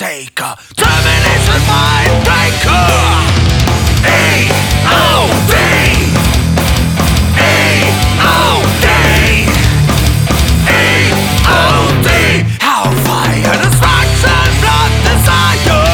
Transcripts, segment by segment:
Taker, Termination Mind Breaker. A.O.D. A.O.D. A.O.D. Hellfire, destruction, blood, desire.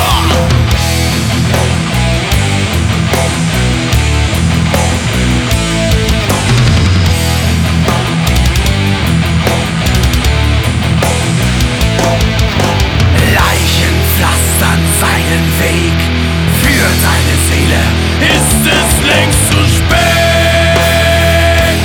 Leichen pflastern seinen Weg. Für deine Seele ist es längst zu spät.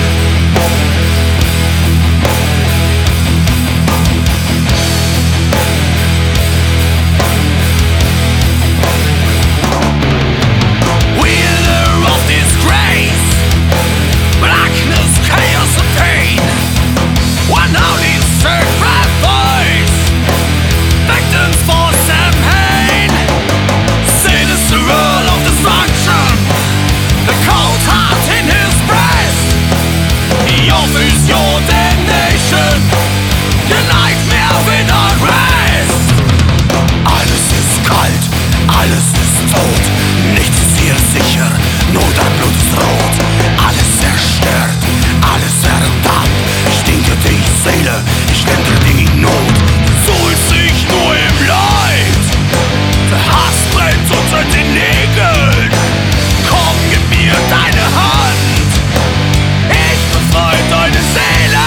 Wielder of disgrace, blackness, chaos and pain. One only sacred voice, victims for Samhain. Sinister rule of destruction, the cold heart in his breast. He offers your damnation, the nightmare without rest. Alles ist kalt, alles ist tot, nichts ist hier sicher, nur dein Blut ist rot. Alles zerstört, alles verdammt, ich stinke die Seele, ich denke die Not. Du suhlst dich nur im Leid, der Hass brennt unter den Nägeln. Komm, gib mir deine Hand, ich befreie deine Seele.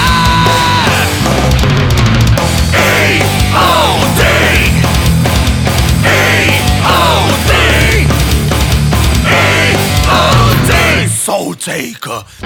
A.O.D. A.O.D. A.O.D. Soul Taker.